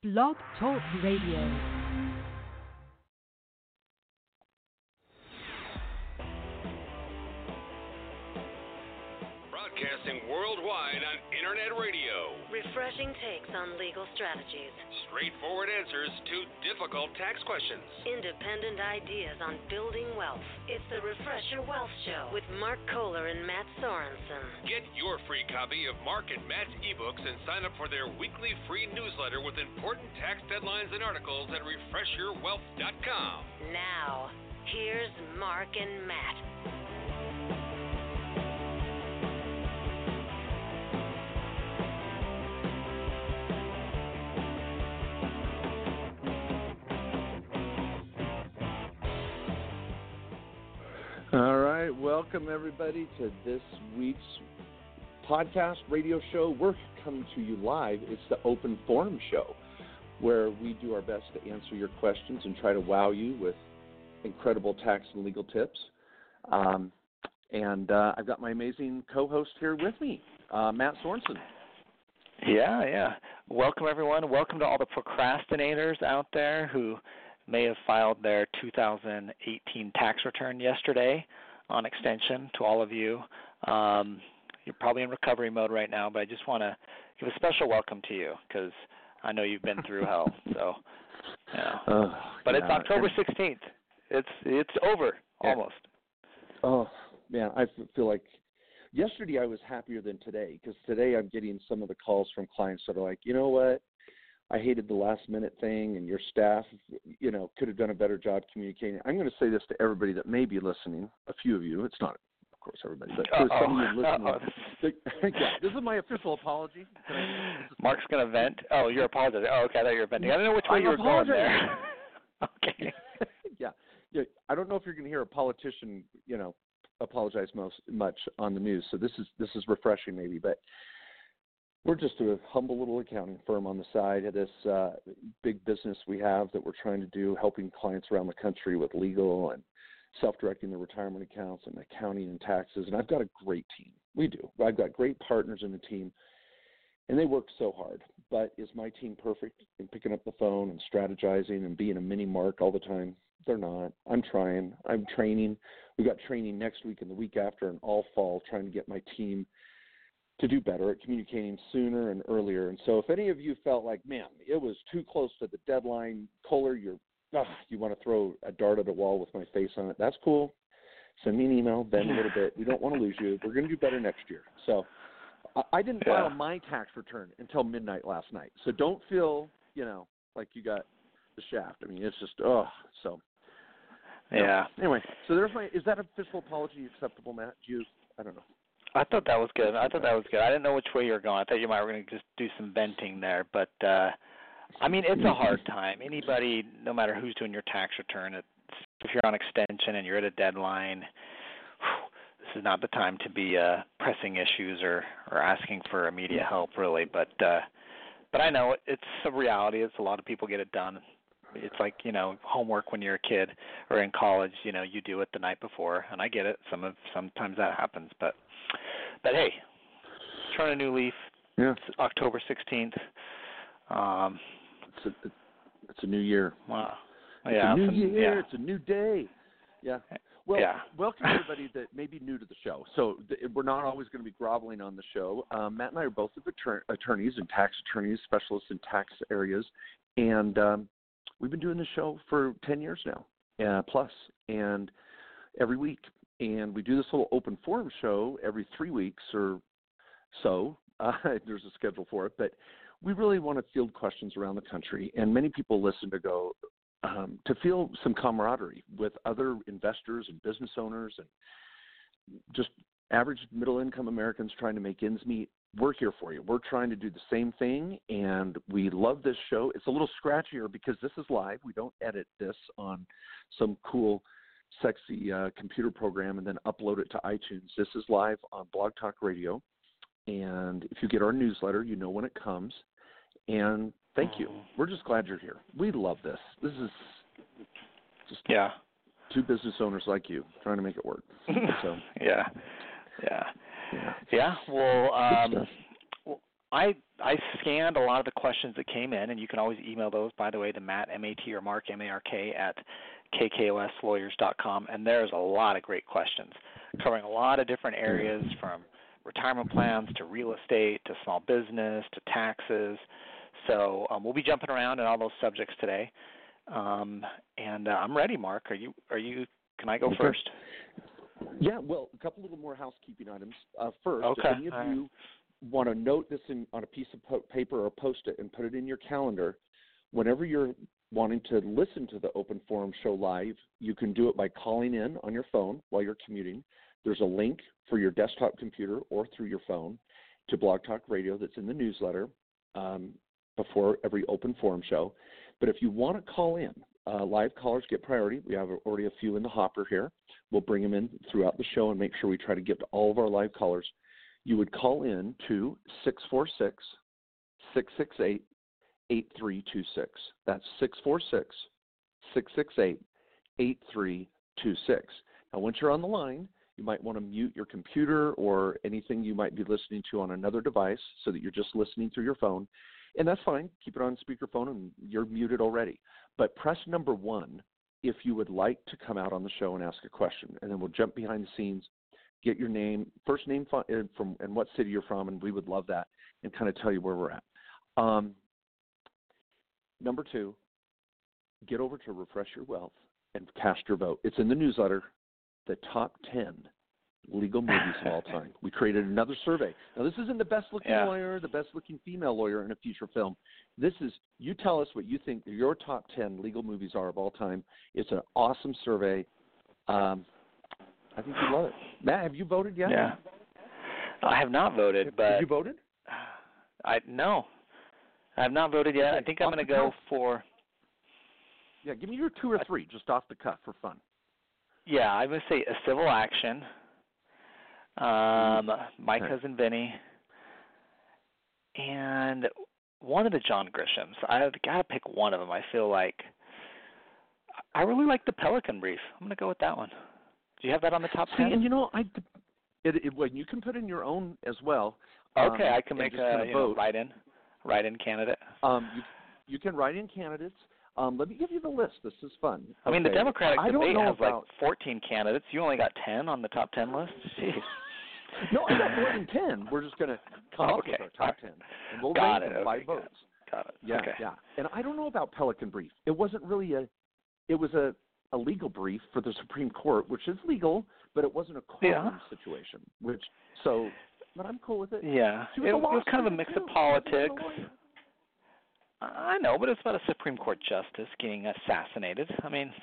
Blog Talk Radio. Broadcasting worldwide on internet radio. Refreshing takes on legal strategies. Straightforward answers to difficult tax questions. Independent ideas on building wealth. It's the Refresh Your Wealth Show with Mark Kohler and Matt Sorensen. Get your free copy of Mark and Matt's ebooks and sign up for their weekly free newsletter with important tax deadlines and articles at refreshyourwealth.com. Now, here's Mark and Matt. All right, welcome everybody to this week's podcast radio show. We're coming to you live. It's the Open Forum Show, where we do our best to answer your questions and try to wow you with incredible tax and legal tips. I've got my amazing co-host here with me, Matt Sorensen. Yeah. Welcome, everyone. Welcome to all the procrastinators out there who may have filed their 2018 tax return yesterday on extension. To all of you, you're probably in recovery mode right now, but I just want to give a special welcome to you because I know you've been through hell. So, but it's October 16th. It's over almost. Oh man, I feel like yesterday I was happier than today because today I'm getting some of the calls from clients that are like, you know what? I hated the last minute thing, and your staff, could have done a better job communicating. I'm going to say this to everybody that may be listening, a few of you. It's not, of course, everybody, but to some of you listening. Yeah, this is my official apology. Mark's going to vent. Oh, you're apologizing. Oh, okay, I thought you were venting. I don't know which way you were going there. Okay. Yeah. I don't know if you're going to hear a politician, apologize much on the news. So this is refreshing, maybe, but. We're just a humble little accounting firm on the side of this big business we have that we're trying to do, helping clients around the country with legal and self-directing their retirement accounts and accounting and taxes. And I've got a great team. We do. I've got great partners in the team, and they work so hard. But is my team perfect in picking up the phone and strategizing and being a mini Mark all the time? They're not. I'm trying. I'm training. We've got training next week and the week after and all fall trying to get my team to do better at communicating sooner and earlier. And so if any of you felt like, man, it was too close to the deadline, Kohler, you want to throw a dart at a wall with my face on it, that's cool. Send me an email, bend a little bit. We don't want to lose you. We're going to do better next year. So I didn't file my tax return until midnight last night. So don't feel, like you got the shaft. I mean, it's just, so. Yeah. Anyway, so is that official apology acceptable, Matt? I don't know. I thought that was good. I didn't know which way you were going. I thought you might were going to just do some venting there. But, it's a hard time. Anybody, no matter who's doing your tax return, if you're on extension and you're at a deadline, this is not the time to be pressing issues or asking for immediate help, really. But I know it's a reality. It's a lot of people get it done. It's like, homework when you're a kid or in college, you do it the night before. And I get it. Sometimes that happens. But hey, turn a new leaf. Yeah. It's October 16th. It's a new year. Wow. It's a new year. Yeah. It's a new day. Yeah. Well, welcome everybody that may be new to the show. So we're not always going to be groveling on the show. Matt and I are both attorneys and tax attorneys, specialists in tax areas. And we've been doing this show for 10 years now, plus, and every week. And we do this little open forum show every 3 weeks or so. There's a schedule for it. But we really want to field questions around the country. And many people listen to feel some camaraderie with other investors and business owners and just average middle-income Americans trying to make ends meet. We're here for you. We're trying to do the same thing, and we love this show. It's a little scratchier because this is live. We don't edit this on some cool sexy computer program and then upload it to iTunes. This is live on Blog Talk Radio, and if you get our newsletter, you know when it comes. And thank you. We're just glad you're here. We love this. This is just two business owners like you trying to make it work. So Yeah. Well, I scanned a lot of the questions that came in, and you can always email those, by the way, to Matt, M-A-T, or Mark, M-A-R-K, at KKOSlawyers.com, and there's a lot of great questions covering a lot of different areas, from retirement plans to real estate to small business to taxes. So we'll be jumping around in all those subjects today. And I'm ready, Mark. Are you? Can I go first? Yeah, well, a couple little more housekeeping items. First, okay. If any of you want to note this on a piece of paper or post it and put it in your calendar, whenever you're wanting to listen to the Open Forum show live, you can do it by calling in on your phone while you're commuting. There's a link for your desktop computer or through your phone to Blog Talk Radio that's in the newsletter before every Open Forum show. But if you want to call in, live callers get priority. We have already a few in the hopper here. We'll bring them in throughout the show and make sure we try to get to all of our live callers. You would call in to 646-668-8326. That's 646-668-8326. Now, once you're on the line, you might want to mute your computer or anything you might be listening to on another device so that you're just listening through your phone. And that's fine. Keep it on speakerphone, and you're muted already. But press number 1 if you would like to come out on the show and ask a question. And then we'll jump behind the scenes, get your name, first name from and what city you're from, and we would love that, and kind of tell you where we're at. Number 2, get over to Refresh Your Wealth and cast your vote. It's in the newsletter, the top 10 legal movies of all time. We created another survey. Now, this isn't the best-looking lawyer, the best-looking female lawyer in a feature film. This is, you tell us what you think your top 10 legal movies are of all time. It's an awesome survey. I think you love it. Matt, have you voted yet? Yeah. I have not voted, but... Have you voted? No. I have not voted yet. Okay. I think I'm going to go for... Yeah, give me your 2 or 3 just off the cuff for fun. Yeah, I'm going to say A Civil Action, My Cousin Vinny, and one of the John Grishams. I've got to pick one of them. I feel like I really like The Pelican Brief. I'm going to go with that one. Do you have that on the top 10? And when you can put in your own as well. Okay, I can make a write-in candidate. You can write in candidates. Let me give you the list. This is fun. I mean, the Democratic debate has like 14 candidates. You only got 10 on the top 10 list? Jeez. No, I got more than 10. We're just going to come up with our top 10. And we'll rank them by votes. Got it. Yeah, okay. Yeah. And I don't know about Pelican Brief. It wasn't really it was a legal brief for the Supreme Court, which is legal, but it wasn't a courtroom situation. But I'm cool with it. Yeah. It was kind of a mix of politics. I know, but it's about a Supreme Court justice getting assassinated. I mean,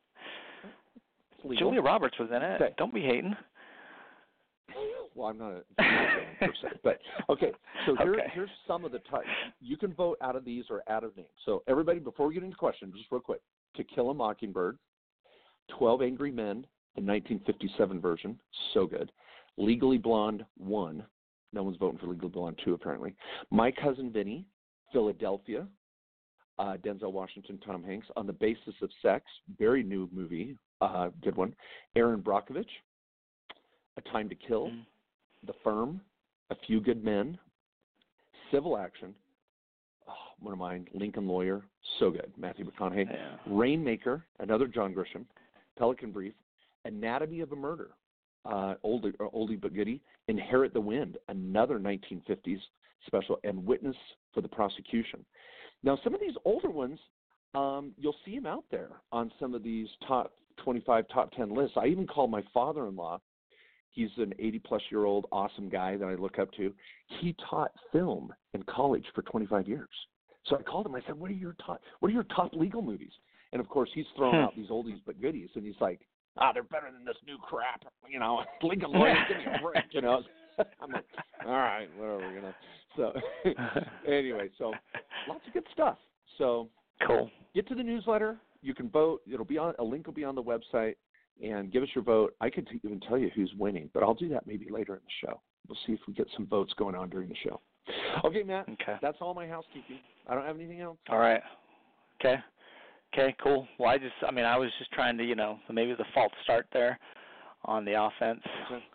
Julia Roberts was in it. Okay. Don't be hating. Well, I'm not a person, but okay. So here's some of the types. You can vote out of these or out of names. So everybody, before we get into questions, just real quick: To Kill a Mockingbird, 12 Angry Men, the 1957 version, so good. Legally Blonde 1. No one's voting for Legally Blonde 2 apparently. My Cousin Vinny. Philadelphia, Denzel Washington, Tom Hanks, On the Basis of Sex, very new movie, good one. Aaron Brockovich, A Time to Kill, The Firm, A Few Good Men, Civil Action, one of mine, Lincoln Lawyer, so good, Matthew McConaughey. Yeah. Rainmaker, another John Grisham, Pelican Brief, Anatomy of a Murder, oldie but goodie, Inherit the Wind, another 1950s special, and Witness for the Prosecution. Now, some of these older ones, you'll see them out there on some of these top 25, top 10 lists. I even called my father-in-law. He's an 80-plus-year-old awesome guy that I look up to. He taught film in college for 25 years. So I called him. I said, what are your top legal movies? And, of course, he's throwing out these oldies but goodies, and he's like, they're better than this new crap. Lincoln Lawyer, give me a break, I'm like, all right, whatever, So anyway, so lots of good stuff. So cool. Get to the newsletter. You can vote. A link will be on the website, and give us your vote. I could even tell you who's winning, but I'll do that maybe later in the show. We'll see if we get some votes going on during the show. Okay, Matt. Okay. That's all my housekeeping. I don't have anything else. All right. Okay, cool. Well, I was just trying to, maybe the false start there on the offense. Okay.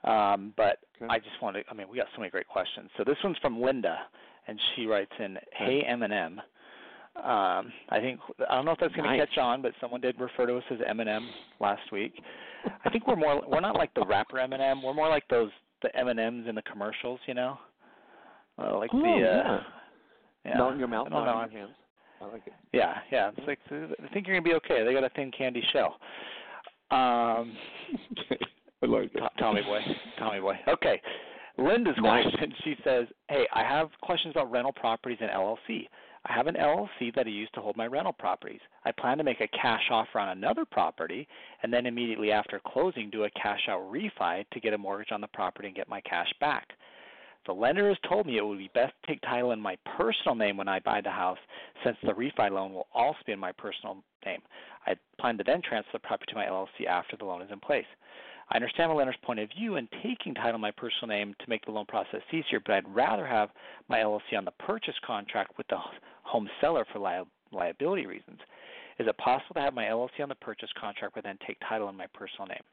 But okay. I just wanted to, we got so many great questions. So this one's from Linda, and she writes in, "Hey, M&M." I don't know if that's going to catch on, but someone did refer to us as M&M last week. I think we're not like the rapper M&M. We're more like the M&Ms in the commercials, yeah. Melt in your mouth, not in your hands. I like it. Yeah. It's like, I think you're going to be okay. They got a thin candy shell. I like it. Tommy boy. Okay. Linda's question, she says, "Hey, I have questions about rental properties and LLC. I have an LLC that I use to hold my rental properties. I plan to make a cash offer on another property and then immediately after closing do a cash out refi to get a mortgage on the property and get my cash back. The lender has told me it would be best to take title in my personal name when I buy the house, since the refi loan will also be in my personal name. I plan to then transfer the property to my LLC after the loan is in place. I understand the lender's point of view in taking title in my personal name to make the loan process easier, but I'd rather have my LLC on the purchase contract with the home seller for liability reasons. Is it possible to have my LLC on the purchase contract but then take title in my personal name?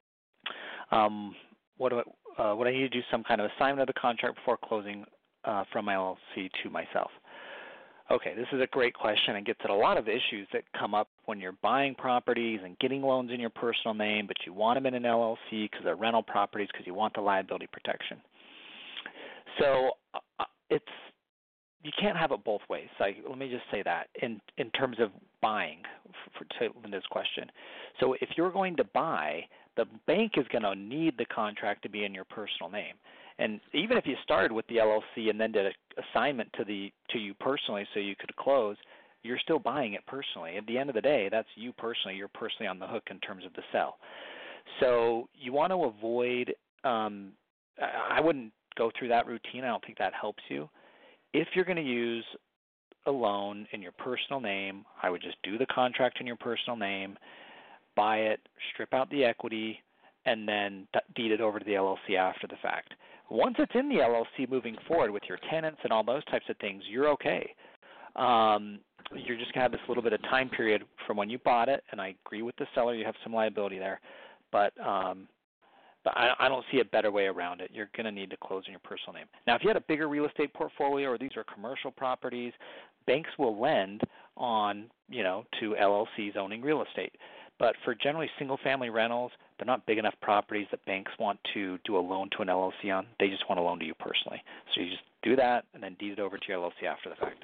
Would I need to do some kind of assignment of the contract before closing from my LLC to myself? Okay, this is a great question and gets at a lot of issues that come up when you're buying properties and getting loans in your personal name, but you want them in an LLC because they're rental properties because you want the liability protection. So you can't have it both ways. Let me just say that in terms of buying, to Linda's question. So if you're going to buy, the bank is going to need the contract to be in your personal name. And even if you started with the LLC and then did an assignment to you personally so you could close, you're still buying it personally. At the end of the day, that's you personally. You're personally on the hook in terms of the sell. So you want to avoid I wouldn't go through that routine. I don't think that helps you. If you're going to use a loan in your personal name, I would just do the contract in your personal name, buy it, strip out the equity, and then deed it over to the LLC after the fact. Once it's in the LLC moving forward with your tenants and all those types of things, you're okay. You're just going to have this little bit of time period from when you bought it, and I agree with the seller, you have some liability there, but I don't see a better way around it. You're going to need to close in your personal name. Now, if you had a bigger real estate portfolio or these are commercial properties, banks will lend on, to LLCs owning real estate. But for generally single-family rentals, they're not big enough properties that banks want to do a loan to an LLC on. They just want a loan to you personally. So you just do that and then deed it over to your LLC after the fact.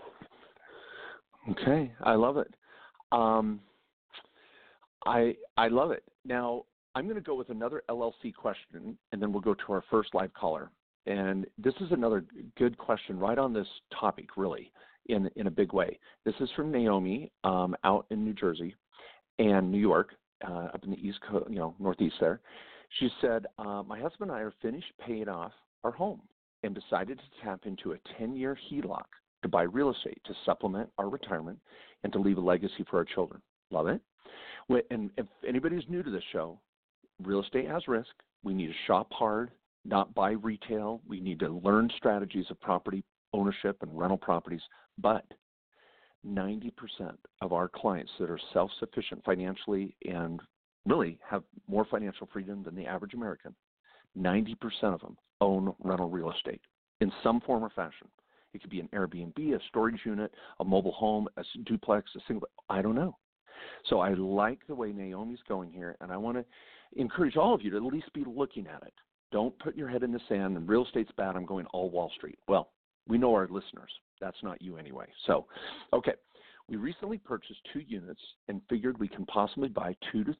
Okay, I love it. I love it. Now, I'm going to go with another LLC question, and then we'll go to our first live caller. And this is another good question right on this topic, really, in a big way. This is from Naomi out in New Jersey and New York, up in the East Coast, Northeast there. She said, my husband and I are finished paying off our home and decided to tap into a 10-year HELOC to buy real estate to supplement our retirement and to leave a legacy for our children. Love it. And if anybody's new to this show, real estate has risk. We need to shop hard, not buy retail. We need to learn strategies of property ownership and rental properties. But 90% of our clients that are self-sufficient financially and really have more financial freedom than the average American, 90% of them own rental real estate in some form or fashion. It could be an Airbnb, a storage unit, a mobile home, a duplex, a single, I don't know. So I like the way Naomi's going here, and I want to encourage all of you to at least be looking at it. Don't put your head in the sand and real estate's bad, I'm going all Wall Street. Well, we know our listeners. That's not you anyway. So, okay, we recently purchased 2 units and figured we can possibly buy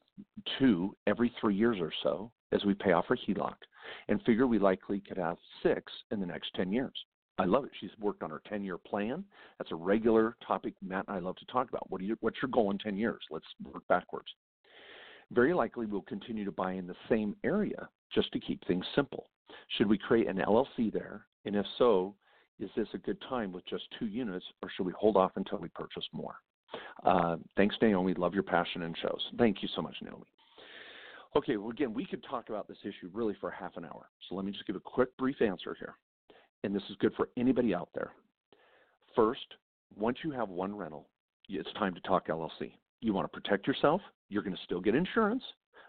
2 every 3 years or so as we pay off our HELOC, and figure we likely could have 6 in the next 10 years. I love it. She's worked on her 10-year plan. That's a regular topic Matt and I love to talk about. What's your goal in 10 years? Let's work backwards. Very likely we'll continue to buy in the same area just to keep things simple. Should we create an LLC there? And if so, is this a good time with just 2 units, or should we hold off until we purchase more? Thanks, Naomi. Love your passion and shows. Thank you so much, Naomi. Okay, well, again, we could talk about this issue really for half an hour. So let me just give a quick, brief answer here. And this is good for anybody out there. First, once you have one rental, it's time to talk LLC. You want to protect yourself. You're going to still get insurance,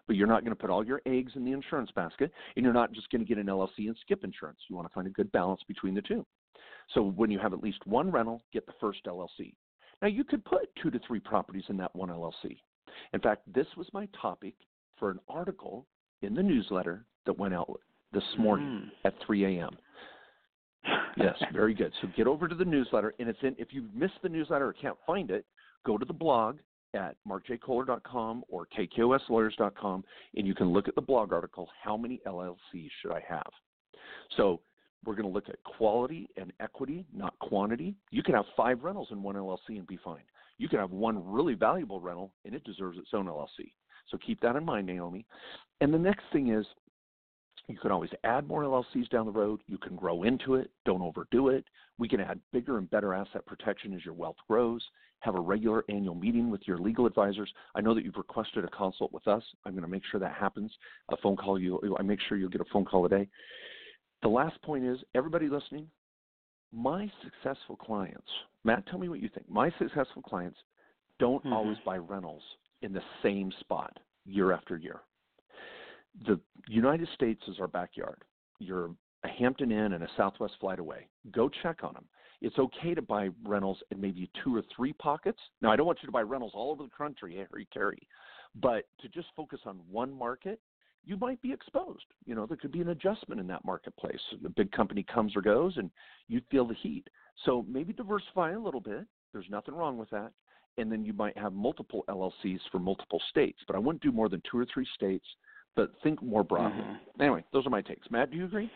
but you're not going to put all your eggs in the insurance basket, and you're not just going to get an LLC and skip insurance. You want to find a good balance between the two. So when you have at least one rental, get the first LLC. Now, you could put 2 to 3 properties in that one LLC. In fact, this was my topic for an article in the newsletter that went out this morning at 3 a.m. Yes, very good. So get over to the newsletter, and it's in. If you've missed the newsletter or can't find it, go to the blog at markjkohler.com or kkoslawyers.com, and you can look at the blog article, How Many LLCs Should I Have? So we're going to look at quality and equity, not quantity. You can have 5 rentals in one LLC and be fine. You can have one really valuable rental, and it deserves its own LLC. So keep that in mind, Naomi. And the next thing is, you can always add more LLCs down the road. You can grow into it. Don't overdo it. We can add bigger and better asset protection as your wealth grows. Have a regular annual meeting with your legal advisors. I know that you've requested a consult with us. I'm going to make sure that happens. A phone call. I make sure you'll get a phone call a day. The last point is, everybody listening, my successful clients, Matt, tell me what you think. My successful clients don't always buy rentals in the same spot year after year. The United States is our backyard. You're a Hampton Inn and a Southwest flight away. Go check on them. It's okay to buy rentals in maybe 2 or 3 pockets. Now, I don't want you to buy rentals all over the country, Harry Carey, but to just focus on one market, you might be exposed. You know, there could be an adjustment in that marketplace. The big company comes or goes, and you feel the heat. So maybe diversify a little bit. There's nothing wrong with that. And then you might have multiple LLCs for multiple states, but I wouldn't do more than 2 or 3 states. But think more broadly. Anyway, those are my takes. Matt, do you agree?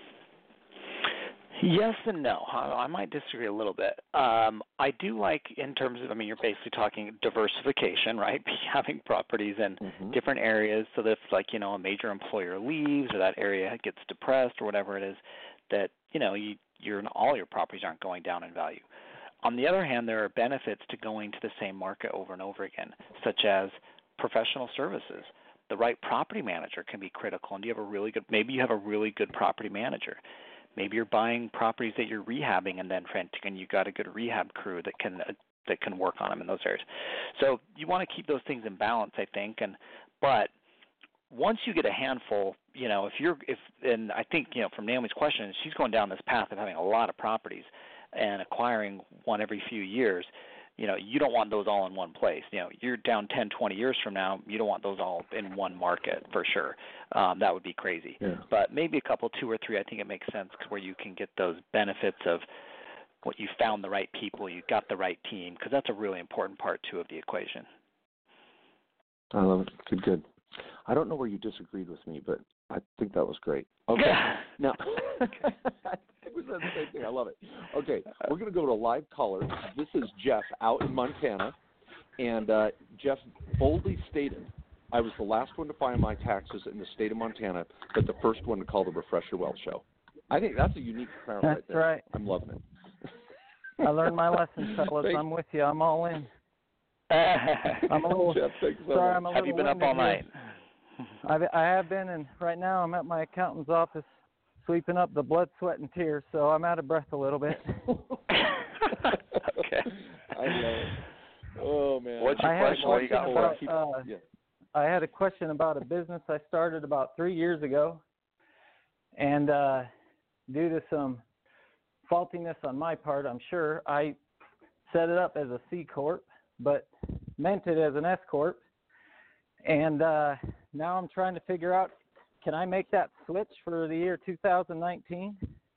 Yes and no. I might disagree a little bit. I do like, in terms of, you're basically talking diversification, right? Having properties in different areas, so that if, a major employer leaves or that area gets depressed or whatever it is, that, all your properties aren't going down in value. On the other hand, there are benefits to going to the same market over and over again, such as professional services. The right property manager can be critical, and maybe you have a really good property manager. Maybe you're buying properties that you're rehabbing and then renting, and you've got a good rehab crew that can work on them in those areas. So you want to keep those things in balance, I think. But once you get a handful, and I think from Naomi's question, she's going down this path of having a lot of properties and acquiring one every few years. You don't want those all in one place. You're down 10, 20 years from now, you don't want those all in one market for sure. That would be crazy. Yeah. But maybe a couple, 2 or 3, I think it makes sense where you can get those benefits of what you found the right people, you got the right team, because that's a really important part, too, of the equation. I love it. Good. I don't know where you disagreed with me, but I think that was great. Okay. Now, it was the same thing. I love it. Okay, we're going to go to a live caller. This is Jeff out in Montana, and Jeff boldly stated, I was the last one to file my taxes in the state of Montana, but the first one to call the Refresh Your Wealth show. I think that's a unique crowd right there. That's right. I'm loving it. I learned my lesson, fellas. I'm with you. I'm all in. I'm a little, Jeff, sorry, I'm a little Have you been up all night? I have been, and right now I'm at my accountant's office sweeping up the blood, sweat, and tears, so I'm out of breath a little bit. Okay. I know it. Oh, man. What's your question? What you got for us? I had a question about a business I started about 3 years ago, and due to some faultiness on my part, I'm sure, I set it up as a C Corp, but meant it as an S Corp, and now I'm trying to figure out, can I make that switch for the year 2019?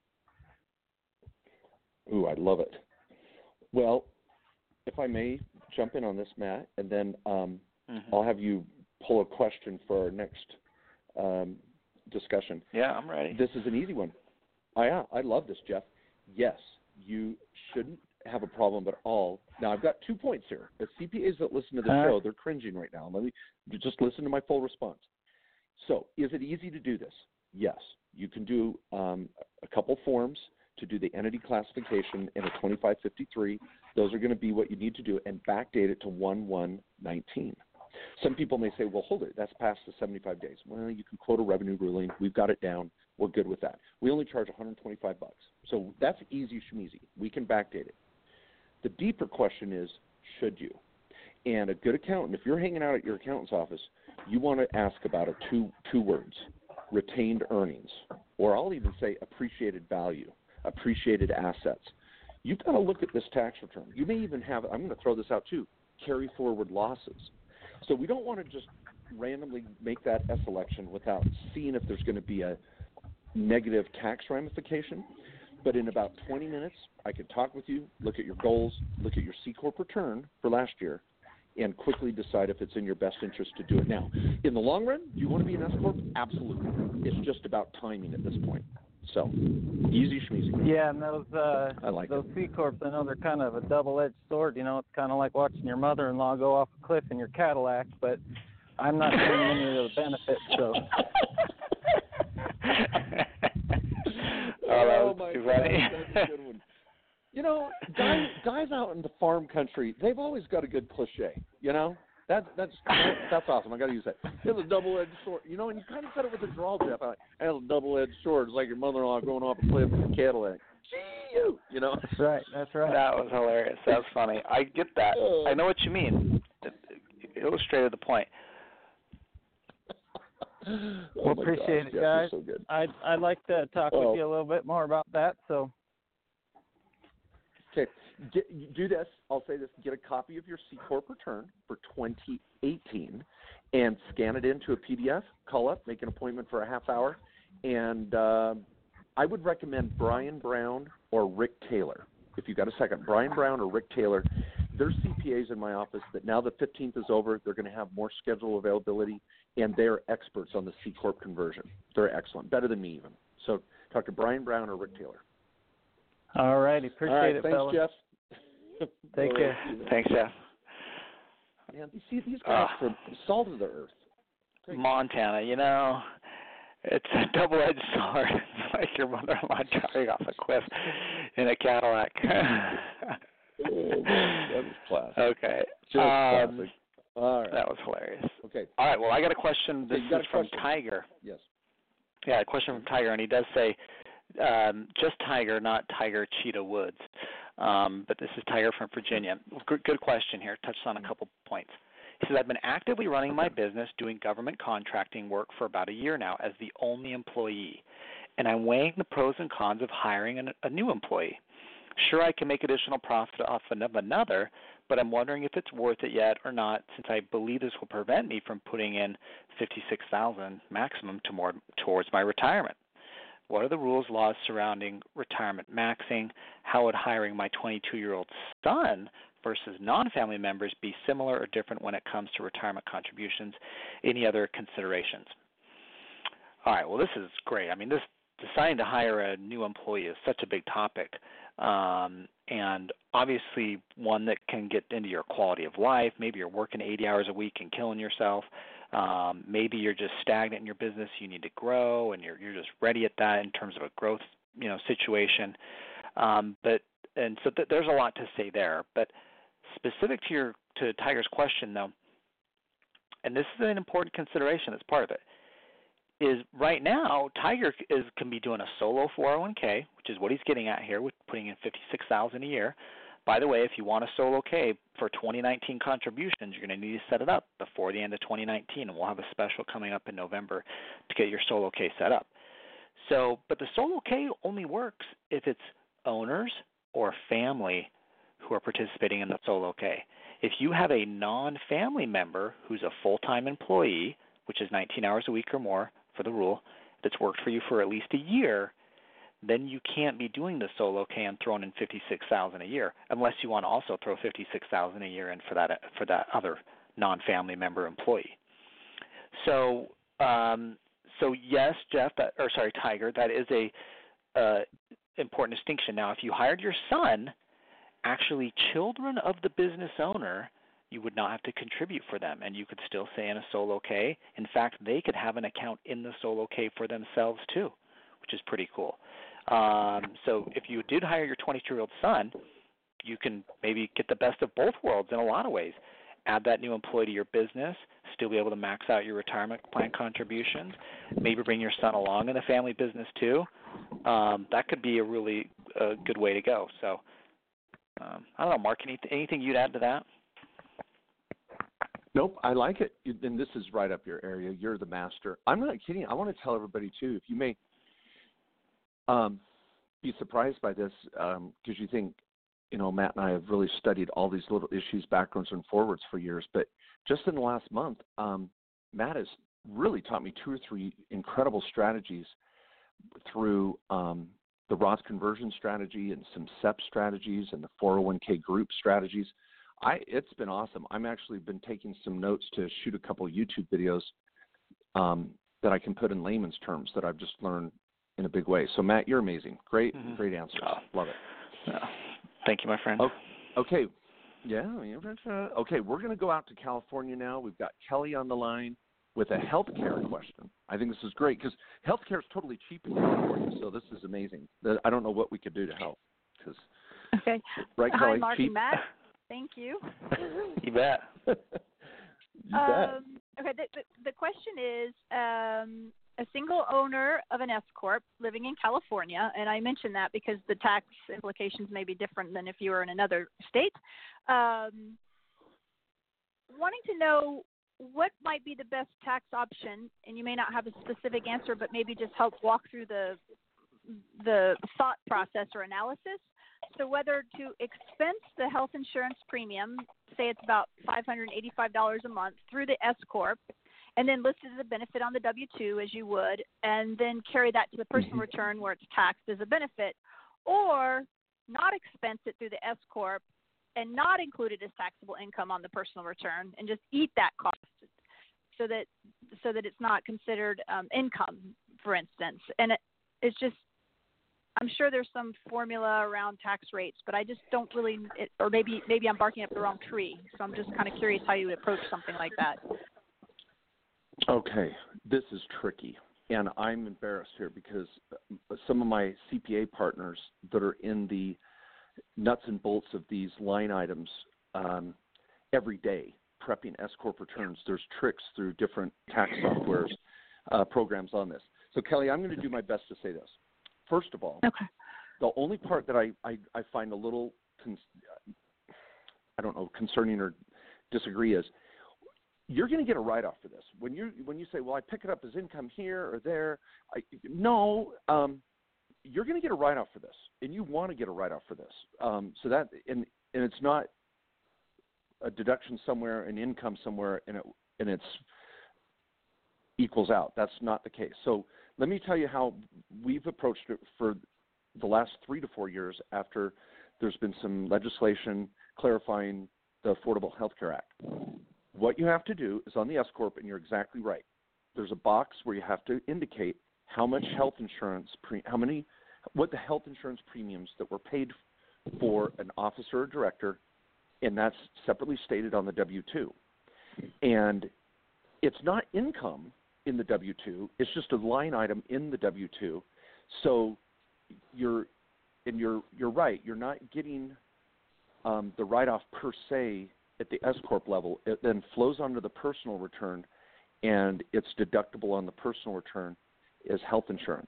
Ooh, I love it. Well, if I may jump in on this, Matt, and then I'll have you pull a question for our next discussion. Yeah, I'm ready. This is an easy one. I love this, Jeff. Yes, you shouldn't have a problem at all. Now, I've got 2 points here. The CPAs that listen to the show, they're cringing right now. Let me just listen to my full response. So, is it easy to do this? Yes. You can do a couple forms to do the entity classification in a 2553. Those are going to be what you need to do, and backdate it to 1/1/19. Some people may say, well, hold it, that's past the 75 days. Well, you can quote a revenue ruling. We've got it down. We're good with that. We only charge $125. So that's easy schmeezy. We can backdate it. The deeper question is, should you? And a good accountant, if you're hanging out at your accountant's office, you want to ask about two words, retained earnings, or I'll even say appreciated value, appreciated assets. You've got to look at this tax return. You may even have, I'm going to throw this out too, carry forward losses. So we don't want to just randomly make that S election without seeing if there's going to be a negative tax ramification. But in about 20 minutes, I could talk with you, look at your goals, look at your C Corp return for last year, and quickly decide if it's in your best interest to do it now. In the long run, do you want to be an S Corp? Absolutely. It's just about timing at this point. So, easy schmeezy. Yeah, and those I like those C Corps, I know they're kind of a double-edged sword. You know, it's kind of like watching your mother-in-law go off a cliff in your Cadillac, but I'm not seeing any of the benefits, so. Oh, my too God, funny. that's a good one. You know, guys out in the farm country, they've always got a good cliche, you know? That's awesome. I got to use that. It's a double-edged sword. You know, and you kind of said it with a drawl, Jeff. It's a double-edged sword. It's like your mother-in-law going off a cliff in a Cadillac. Gee, you know? That's right. That was hilarious. That was funny. I get that. I know what you mean. It illustrated the point. Well, appreciate it, guys. So good. I'd like to talk with you a little bit more about that. So. Okay, do this. I'll say this. Get a copy of your C Corp return for 2018 and scan it into a PDF. Call up, make an appointment for a half hour. And I would recommend Brian Brown or Rick Taylor. If you've got a second, Brian Brown or Rick Taylor. There's CPAs in my office that now the 15th is over, they're going to have more schedule availability, and they're experts on the C Corp conversion. They're excellent, better than me even. So talk to Brian Brown or Rick Taylor. All righty. Appreciate it, thanks, fellas. Jeff. Take care. Thanks, Jeff. Man, you see these guys from salt of the earth. Great. Montana, you know, it's a double-edged sword. It's like your mother-in-law driving off a cliff in a Cadillac. Oh, man, that was classic. Okay. Just classic. All right. That was hilarious. Okay. All right, well, I got a question. This is from Tiger. Yes. Yeah, a question from Tiger, and he does say, just Tiger, not Tiger Cheetah Woods. But this is Tiger from Virginia. Good question here. Touches on a couple points. He says, I've been actively running my business doing government contracting work for about a year now as the only employee, and I'm weighing the pros and cons of hiring a new employee. Sure, I can make additional profit off of another, but I'm wondering if it's worth it yet or not, since I believe this will prevent me from putting in $56,000 maximum towards my retirement. What are the rules, laws surrounding retirement maxing? How would hiring my 22-year-old son versus non-family members be similar or different when it comes to retirement contributions? Any other considerations? All right, well, this is great. I mean, deciding to hire a new employee is such a big topic, and obviously one that can get into your quality of life. Maybe you're working 80 hours a week and killing yourself. Maybe you're just stagnant in your business. You need to grow, and you're just ready at that in terms of a growth, situation. So there's a lot to say there. But specific to Tiger's question, though, and this is an important consideration that's part of it, is right now Tiger can be doing a solo 401k, which is what he's getting at here with putting in $56,000 a year. By the way, if you want a solo K for 2019 contributions, you're going to need to set it up before the end of 2019, and we'll have a special coming up in November to get your solo K set up. So, but the solo K only works if it's owners or family who are participating in the solo K. If you have a non-family member who's a full-time employee, which is 19 hours a week or more for the rule, that's worked for you for at least a year, then you can't be doing the solo K and throwing in $56,000 a year, unless you want to also throw $56,000 a year in for that other non-family member employee. So yes, Tiger, that is a important distinction. Now, if you hired your son, actually children of the business owner, you would not have to contribute for them, and you could still stay in a solo K. In fact, they could have an account in the solo K for themselves too, which is pretty cool. So if you did hire your 22-year-old son, you can maybe get the best of both worlds in a lot of ways. Add that new employee to your business, still be able to max out your retirement plan contributions, maybe bring your son along in the family business too. That could be a really good way to go. So I don't know, Mark, anything you'd add to that? Nope, I like it. And this is right up your area. You're the master. I'm not kidding. I want to tell everybody, too, if you may be surprised by this, because you think, Matt and I have really studied all these little issues backwards and forwards for years. But just in the last month, Matt has really taught me 2 or 3 incredible strategies through the Roth conversion strategy and some SEP strategies and the 401k group strategies. It's been awesome. I'm actually been taking some notes to shoot a couple YouTube videos that I can put in layman's terms that I've just learned in a big way. So, Matt, you're amazing. Great answers. Love it. Thank you, my friend. Okay. Yeah. Okay, we're going to go out to California now. We've got Kelly on the line with a healthcare question. I think this is great because healthcare is totally cheap in California, so this is amazing. I don't know what we could do to help. Okay. Right, Hi, Kelly? Mark Cheap? and Matt. Thank you. You bet. Okay, the question is, a single owner of an S Corp living in California, and I mention that because the tax implications may be different than if you were in another state, wanting to know what might be the best tax option, and you may not have a specific answer, but maybe just help walk through the thought process or analysis. So whether to expense the health insurance premium, say it's about $585 a month, through the S Corp, and then list it as a benefit on the W-2 as you would, and then carry that to the personal return where it's taxed as a benefit, or not expense it through the S Corp and not include it as taxable income on the personal return and just eat that cost so that it's not considered income, for instance. And it's just, I'm sure there's some formula around tax rates, but I just don't really, or maybe I'm barking up the wrong tree. So I'm just kind of curious how you would approach something like that. Okay, this is tricky, and I'm embarrassed here because some of my CPA partners that are in the nuts and bolts of these line items every day, prepping S Corp returns, there's tricks through different tax softwares, programs on this. So, Kelly, I'm going to do my best to say this. First of all, the only part that I find a little, concerning or disagree is, you're going to get a write-off for this. When you say, well, I pick it up as income here or there, you're going to get a write-off for this, and you want to get a write-off for this. So that and it's not a deduction somewhere, an income somewhere, and it's equals out. That's not the case. So let me tell you how we've approached it for the last 3 to 4 years after there's been some legislation clarifying the Affordable Health Care Act. What you have to do is on the S Corp, and you're exactly right, there's a box where you have to indicate how much health insurance, what the health insurance premiums that were paid for an officer or director, and that's separately stated on the W-2. And it's not income in the W-2, it's just a line item in the W-2. So you're right, you're not getting the write-off per se at the S Corp level. It then flows onto the personal return, and it's deductible on the personal return as health insurance.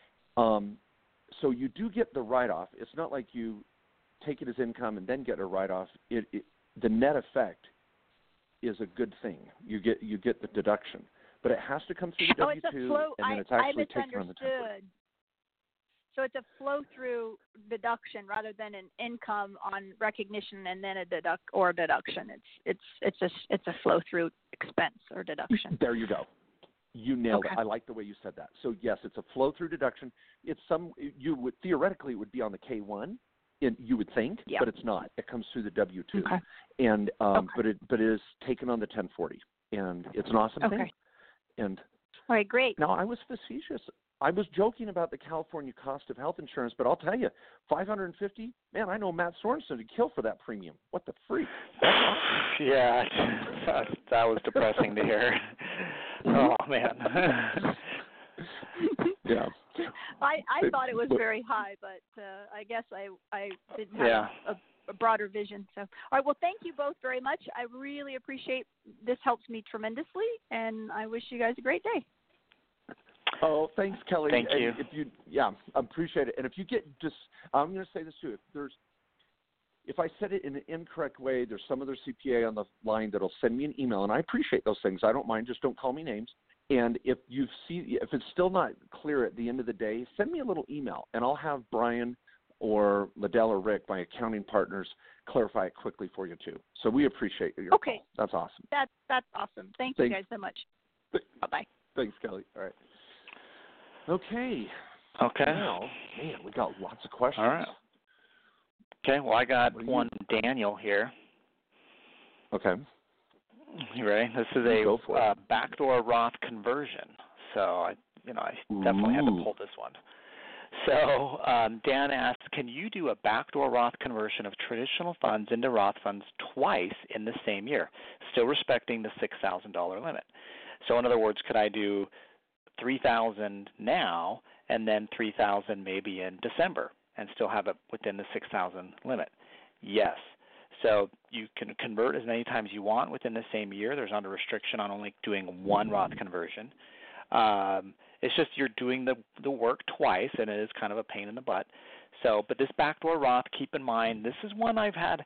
So you do get the write-off. It's not like you take it as income and then get a write-off. The net effect is a good thing. You get the deduction, but it has to come through the W-2, and then it's actually taken on the 1040. So it's a flow-through deduction rather than an income on recognition and then a deduction. It's a flow-through expense or deduction. There you go. You nailed it. I like the way you said that. So yes, it's a flow-through deduction. It's theoretically it would be on the K-1, you would think, but it's not. It comes through the W-2, and but it is taken on the 1040, and it's an awesome thing. And all right, great. Now I was facetious. I was joking about the California cost of health insurance, but I'll tell you, $550. Man, I know Matt Sorensen would kill for that premium. What the freak? That's awesome. Yeah, that was depressing to hear. Oh man. Yeah. I thought it was very high, but I guess I didn't have a broader vision. So, all right. Well, thank you both very much. I really appreciate this. Helps me tremendously, and I wish you guys a great day. Oh, thanks, Kelly. Thank you. I appreciate it. And if you get I'm going to say this too. If there's if I said it in an incorrect way, there's some other CPA on the line that'll send me an email, and I appreciate those things. I don't mind. Just don't call me names. And if it's still not clear at the end of the day, send me a little email, and I'll have Brian or Liddell or Rick, my accounting partners, clarify it quickly for you too. So we appreciate your call. That's awesome. That's awesome. Thank you guys so much. Bye-bye. Thanks, Kelly. All right. Okay. Now, man, we got lots of questions. All right. Okay, well, I got one Daniel here. Okay. You ready? This is a backdoor Roth conversion. So I definitely had to pull this one. So Dan asks, can you do a backdoor Roth conversion of traditional funds into Roth funds twice in the same year, still respecting the $6,000 limit? So in other words, could I do $3,000 now and then $3,000 maybe in December and still have it within the $6,000 limit? Yes. So you can convert as many times you want within the same year. There's not a restriction on only doing one Roth conversion. It's just you're doing the work twice, and it is kind of a pain in the butt. So, but this backdoor Roth, keep in mind, this is one I've had,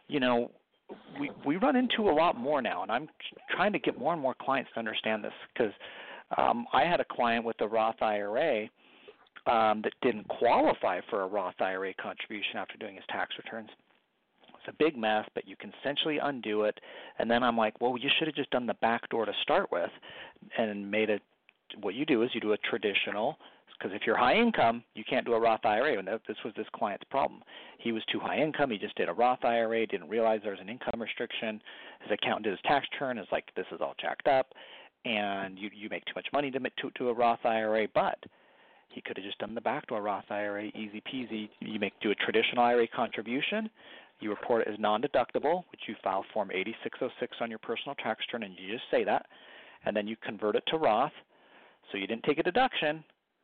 we run into a lot more now, and I'm trying to get more and more clients to understand this because I had a client with a Roth IRA that didn't qualify for a Roth IRA contribution after doing his tax returns. It's a big mess, but you can essentially undo it. And then I'm like, well, you should have just done the back door to start with and made it. What you do is you do a traditional, because if you're high income, you can't do a Roth IRA. And this was this client's problem. He was too high income. He just did a Roth IRA, didn't realize there was an income restriction. His accountant did his tax return. It's like, this is all jacked up, and you make too much money to a Roth IRA, but he could have just done the backdoor Roth IRA, easy peasy. You do a traditional IRA contribution. You report it as non-deductible, which you file Form 8606 on your personal tax return, and you just say that. And then you convert it to Roth. So you didn't take a deduction,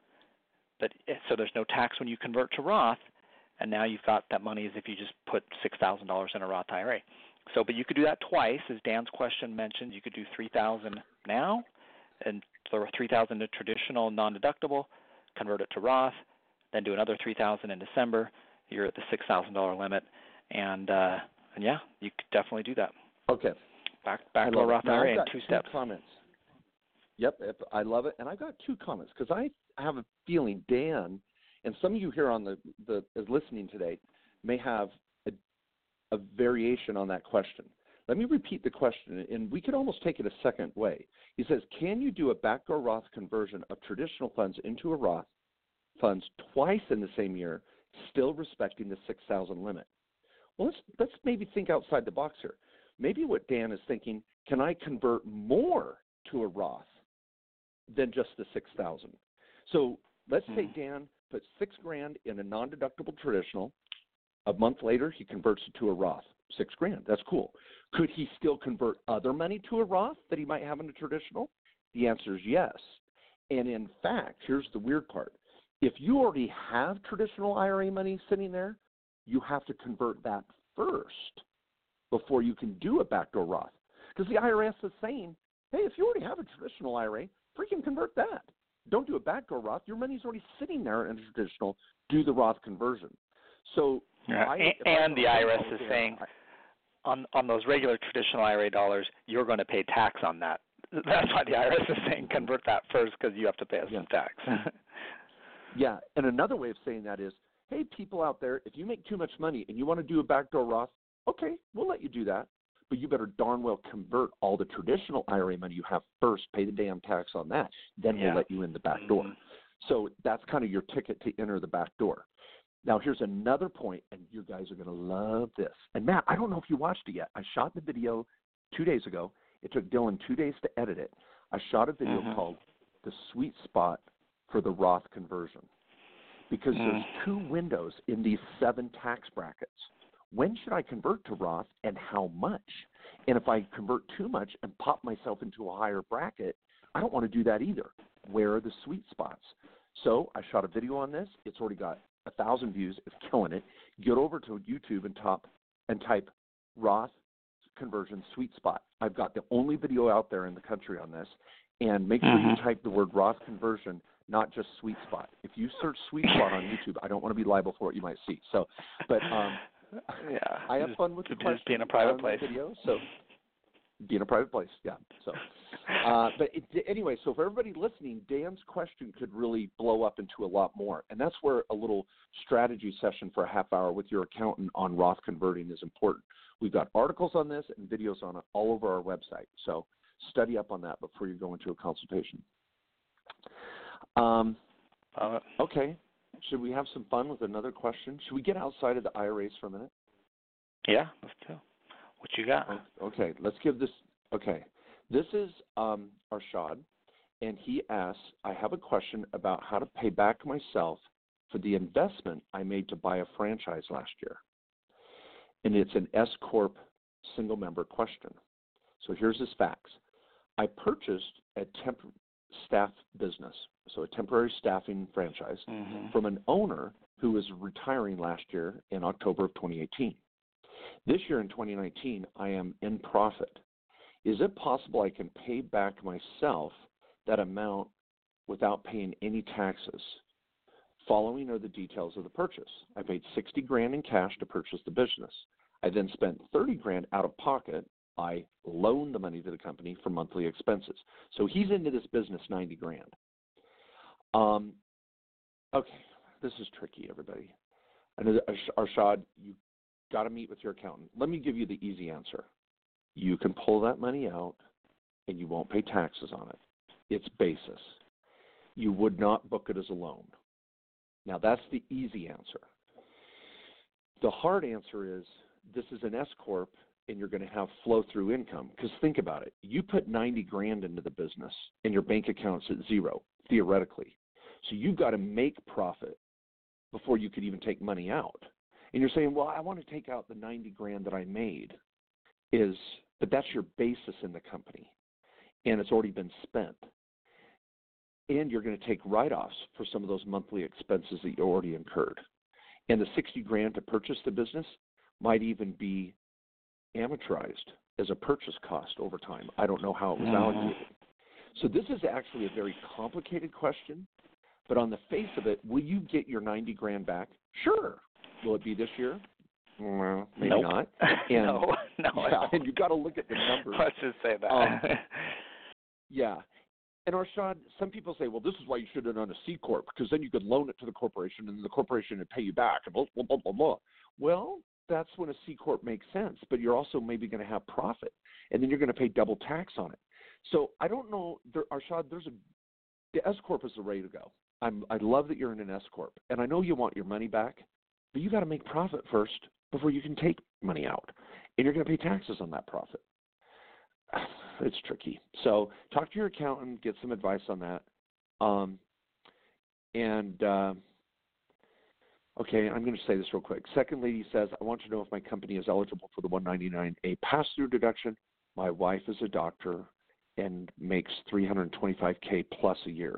so there's no tax when you convert to Roth, and now you've got that money as if you just put $6,000 in a Roth IRA. So, but you could do that twice, as Dan's question mentioned. You could do $3,000 now, and so $3,000 to traditional non-deductible, convert it to Roth, then do another $3,000 in December. You're at the $6,000 limit, and yeah, you could definitely do that. Okay. Backdoor Roth IRA in 2 steps. Comments. Yep, I love it, and I've got 2 comments because I have a feeling Dan and some of you here on the listening today may have a variation on that question. Let me repeat the question, and we could almost take it a second way. He says, can you do a backdoor Roth conversion of traditional funds into a Roth funds twice in the same year, still respecting the $6,000 limit? Well, let's maybe think outside the box here. Maybe what Dan is thinking, can I convert more to a Roth than just the $6,000? So let's say Dan puts $6,000 in a non-deductible traditional. A month later, he converts it to a Roth. $6,000. That's cool. Could he still convert other money to a Roth that he might have in a traditional? The answer is yes. And in fact, here's the weird part. If you already have traditional IRA money sitting there, you have to convert that first before you can do a backdoor Roth. Because the IRS is saying, hey, if you already have a traditional IRA, freaking convert that. Don't do a backdoor Roth. Your money's already sitting there in a traditional. Do the Roth conversion. So, and the IRS is saying on those regular traditional IRA dollars, you're going to pay tax on that. That's why the IRS is saying convert that first, because you have to pay us some tax. Yeah, and another way of saying that is, hey, people out there, if you make too much money and you want to do a backdoor Roth, okay, we'll let you do that. But you better darn well convert all the traditional IRA money you have first, pay the damn tax on that, then we'll let you in the back door. So that's kind of your ticket to enter the back door. Now, here's another point, and you guys are going to love this. And, Matt, I don't know if you watched it yet. I shot the video 2 days ago. It took Dylan 2 days to edit it. I shot a video called The Sweet Spot for the Roth Conversion, because there's 2 windows in these 7 tax brackets. When should I convert to Roth and how much? And if I convert too much and pop myself into a higher bracket, I don't want to do that either. Where are the sweet spots? So I shot a video on this. It's already got 1,000 views. It's killing it. Get over to YouTube and type Roth conversion sweet spot. I've got the only video out there in the country on this. And make sure you type the word Roth conversion, not just sweet spot. If you search sweet spot on YouTube, I don't want to be liable for what you might see. So, but Yeah. I have fun with the questions. Just being a private place. Video, so being a private place, yeah. So, anyway, so for everybody listening, Dan's question could really blow up into a lot more, and that's where a little strategy session for a half hour with your accountant on Roth converting is important. We've got articles on this and videos on it all over our website, so study up on that before you go into a consultation. Okay. Should we have some fun with another question? Should we get outside of the IRAs for a minute? Yeah, let's do. What you got? Okay, let's give this. Okay, this is Arshad, and he asks, I have a question about how to pay back myself for the investment I made to buy a franchise last year. And it's an S-Corp single-member question. So here's his facts. I purchased a temp staff business, so a temporary staffing franchise, from an owner who was retiring last year in October of 2018. This year in 2019, I am in profit. Is it possible I can pay back myself that amount without paying any taxes? Following are the details of the purchase. I paid $60,000 in cash to purchase the business. I then spent $30,000 out of pocket. I loaned the money to the company for monthly expenses. So he's into this business $90,000. Okay, this is tricky, everybody. I know, Arshad, you got to meet with your accountant. Let me give you the easy answer. You can pull that money out, and you won't pay taxes on it. It's basis. You would not book it as a loan. Now, that's the easy answer. The hard answer is this is an S-Corp, and you're going to have flow-through income. Because think about it. You put $90,000 into the business, and your bank account's at zero, theoretically. So you've got to make profit before you could even take money out. And you're saying, well, I want to take out the $90,000 that I made. But that's your basis in the company, and it's already been spent. And you're going to take write-offs for some of those monthly expenses that you already incurred. And the $60,000 to purchase the business might even be amortized as a purchase cost over time. I don't know how it was allocated. So this is actually a very complicated question, but on the face of it, will you get your $90,000 back? Sure. Will it be this year? Well, maybe not. And, no. Yeah, and you've got to look at the numbers. Let's just say that. Yeah. And Arshad, some people say, well, this is why you should have done a C Corp, because then you could loan it to the corporation and the corporation would pay you back, and blah, blah, blah, blah, blah. Well, that's when a C Corp makes sense, but you're also maybe going to have profit, and then you're going to pay double tax on it. So I don't know, Arshad, the S Corp is the way to go. I love that you're in an S Corp, and I know you want your money back, but you got to make profit first before you can take money out, and you're going to pay taxes on that profit. It's tricky. So talk to your accountant, get some advice on that. Okay, I'm going to say this real quick. Second lady says, I want to know if my company is eligible for the 199A pass-through deduction. My wife is a doctor and makes $325K plus a year.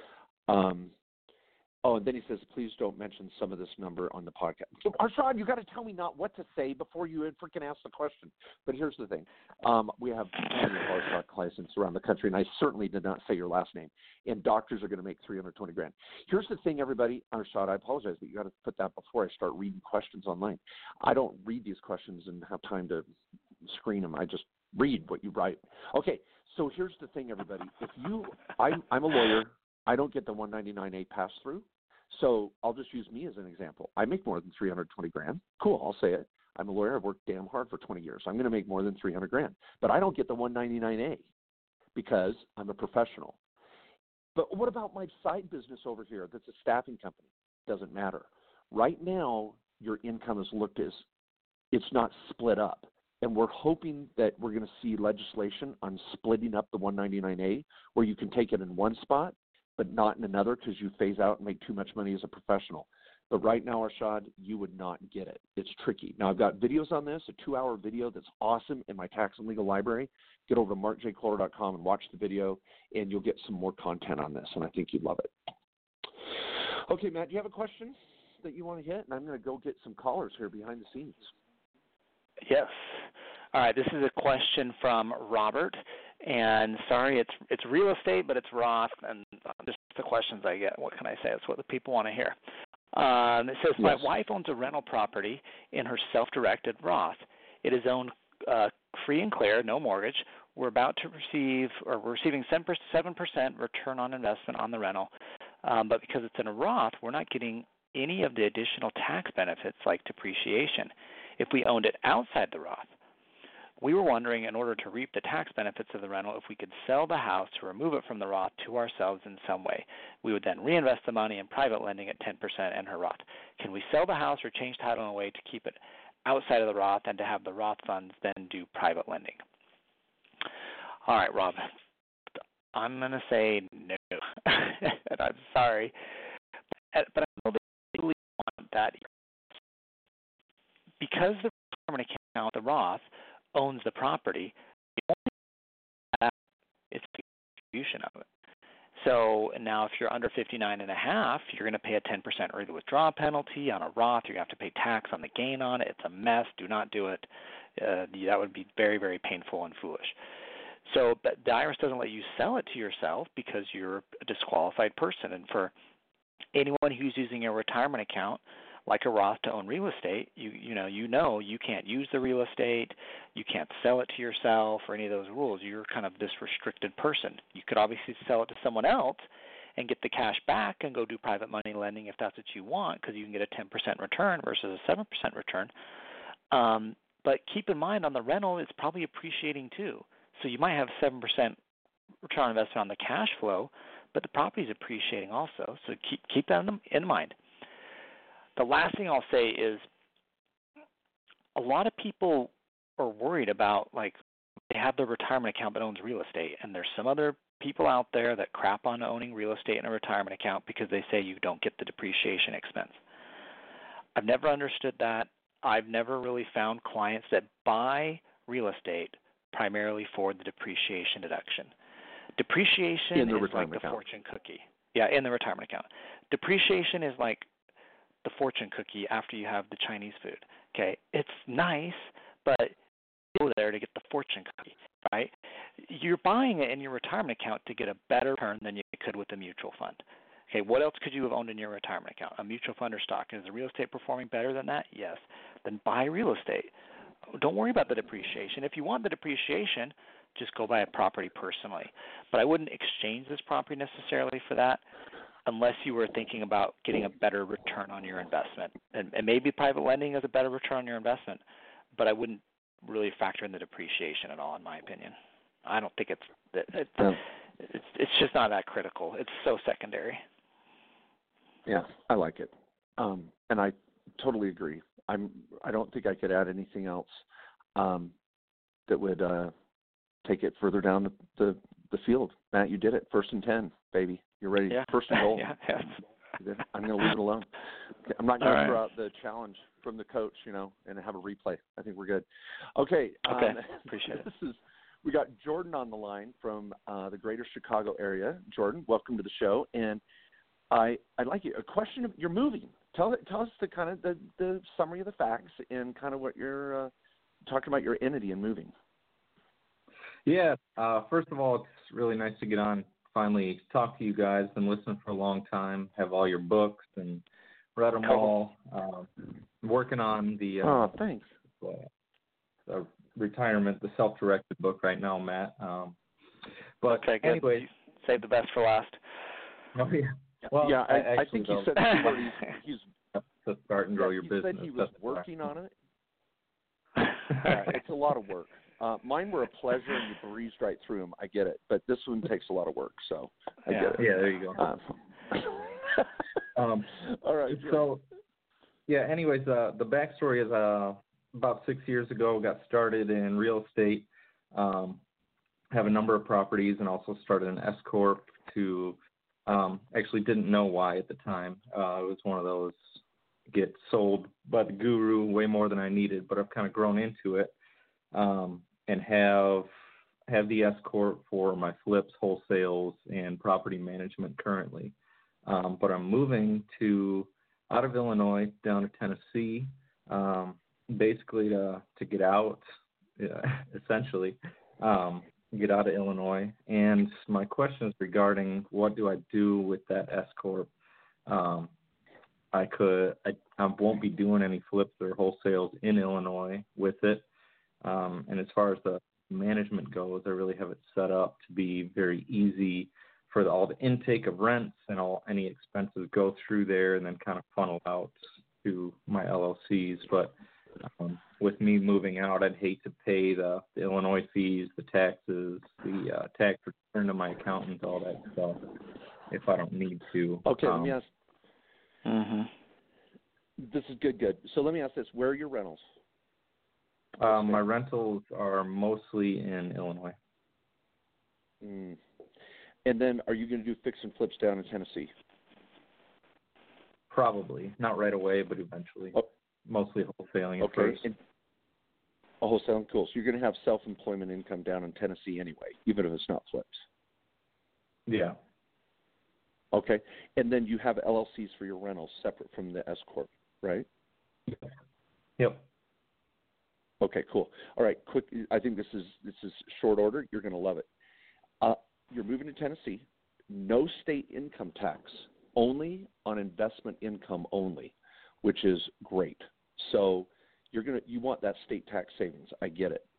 And then he says, please don't mention some of this number on the podcast. So, Arshad, you got to tell me not what to say before you freaking ask the question. But here's the thing. We have many Arshad clients around the country, and I certainly did not say your last name. And doctors are going to make $320,000. Here's the thing, everybody. Arshad, I apologize, but you got to put that before I start reading questions online. I don't read these questions and have time to screen them. I just read what you write. Okay, so here's the thing, everybody. I'm a lawyer. I don't get the 199A pass-through. So I'll just use me as an example. I make more than $320,000. Cool, I'll say it. I'm a lawyer. I've worked damn hard for 20 years. I'm going to make more than $300,000. But I don't get the 199A because I'm a professional. But what about my side business over here that's a staffing company? Doesn't matter. Right now, your income is looked as it's not split up. And we're hoping that we're going to see legislation on splitting up the 199A where you can take it in one spot but not in another because you phase out and make too much money as a professional. But right now, Arshad, you would not get it. It's tricky. Now, I've got videos on this, a 2-hour video that's awesome in my tax and legal library. Get over to markjkohler.com and watch the video, and you'll get some more content on this, and I think you'd love it. Okay, Matt, do you have a question that you want to hit? And I'm going to go get some callers here behind the scenes. Yes. All right, this is a question from Robert. And sorry, it's real estate, but it's Roth, and just the questions I get. What can I say? That's what the people want to hear. It says, yes. My wife owns a rental property in her self-directed Roth. It is owned free and clear, no mortgage. We're receiving 7% return on investment on the rental. But because it's in a Roth, we're not getting any of the additional tax benefits like depreciation if we owned it outside the Roth. We were wondering, in order to reap the tax benefits of the rental, if we could sell the house to remove it from the Roth to ourselves in some way. We would then reinvest the money in private lending at 10% in her Roth. Can we sell the house or change title in a way to keep it outside of the Roth and to have the Roth funds then do private lending? All right, Rob, I'm going to say no. And I'm sorry. But I know they really want that. Because the retirement account, the Roth, owns the property, the only thing is the distribution of it. So now if you're under 59 and a half, you're going to pay a 10% early withdrawal penalty on a Roth. You're going to have to pay tax on the gain on it. It's a mess. Do not do it. That would be very, very painful and foolish. So but the IRS doesn't let you sell it to yourself because you're a disqualified person. And for anyone who's using a retirement account like a Roth to own real estate, you know you can't use the real estate, you can't sell it to yourself or any of those rules. You're kind of this restricted person. You could obviously sell it to someone else and get the cash back and go do private money lending if that's what you want, because you can get a 10% return versus a 7% return. But keep in mind, on the rental, it's probably appreciating too. So you might have 7% return on investment on the cash flow, but the property is appreciating also. So keep that in mind. The last thing I'll say is a lot of people are worried about, like, they have their retirement account that owns real estate, and there's some other people out there that crap on owning real estate in a retirement account because they say you don't get the depreciation expense. I've never understood that. I've never really found clients that buy real estate primarily for the depreciation deduction. Depreciation is like the fortune cookie. Yeah, in the retirement account. Depreciation is like the fortune cookie after you have the Chinese food. Okay, it's nice, but you go there to get the fortune cookie, right? You're buying it in your retirement account to get a better return than you could with a mutual fund. Okay, what else could you have owned in your retirement account? A mutual fund or stock. Is the real estate performing better than that? Yes. Then buy real estate. Don't worry about the depreciation. If you want the depreciation, just go buy a property personally. But I wouldn't exchange this property necessarily for that unless you were thinking about getting a better return on your investment. And maybe private lending is a better return on your investment, but I wouldn't really factor in the depreciation at all, in my opinion. I don't think it's just not that critical. It's so secondary. Yeah, I like it. And I totally agree. I don't think I could add anything else that would take it further down the field. Matt, you did it. 1st and 10, baby. You're ready. Yeah. First and goal. Yeah. I'm going to leave it alone. Okay, I'm not going to throw out the challenge from the coach, and have a replay. I think we're good. Okay. Appreciate it. We got Jordan on the line from the greater Chicago area. Jordan, welcome to the show. And I'd like a question of you're moving. Tell us the kind of the summary of the facts and kind of what you're talking about your entity and moving. Yeah. First of all, it's really nice to get on, finally talk to you guys. Been listening for a long time. Have all your books and read them all. Working on the thanks. The retirement, the self-directed book right now, Matt. But okay, good. Anyways, save the best for last. Oh yeah. Well, yeah, I think he said he's to start and grow your business. He said he was working on it. It's a lot of work. Mine were a pleasure, and you breezed right through them. I get it, but this one takes a lot of work, so I get it. Yeah, there you go. All right. So, anyways, the backstory is about 6 years ago, got started in real estate, have a number of properties, and also started an S-Corp to actually didn't know why at the time. It was one of those get sold by the guru way more than I needed, but I've kind of grown into it. And have the S-Corp for my flips, wholesales, and property management currently. But I'm moving out of Illinois down to Tennessee, basically to get out, essentially, get out of Illinois. And my question is regarding what do I do with that S-Corp? I won't be doing any flips or wholesales in Illinois with it. And as far as the management goes, I really have it set up to be very easy for all the intake of rents and any expenses go through there and then kind of funnel out to my LLCs. But with me moving out, I'd hate to pay the Illinois fees, the taxes, the tax return to my accountant, all that stuff, if I don't need to. Okay, let me ask. Mm-hmm. This is good. So let me ask this: where are your rentals? My rentals are mostly in Illinois. And then, are you going to do fix and flips down in Tennessee? Probably not right away, but eventually. Oh. Mostly wholesaling at okay. first. Wholesaling, cool. So you're going to have self-employment income down in Tennessee anyway, even if it's not flips. Yeah. Okay. And then you have LLCs for your rentals separate from the S corp, right? Yep. Okay, cool. All right, quick. I think this is short order. You're going to love it. You're moving to Tennessee. No state income tax, only on investment income only, which is great. So you want that state tax savings. I get it.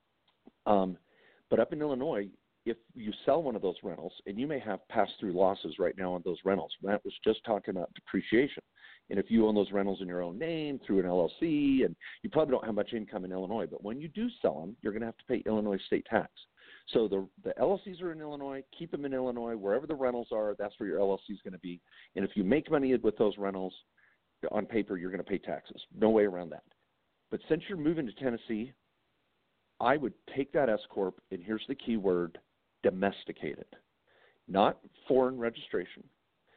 But up in Illinois, if you sell one of those rentals, and you may have pass-through losses right now on those rentals. Matt was just talking about depreciation. And if you own those rentals in your own name through an LLC, and you probably don't have much income in Illinois, but when you do sell them, you're going to have to pay Illinois state tax. So the LLCs are in Illinois. Keep them in Illinois. Wherever the rentals are, that's where your LLC is going to be. And if you make money with those rentals, on paper, you're going to pay taxes. No way around that. But since you're moving to Tennessee, I would take that S corp, and here's the key word: domesticate it. Not foreign registration.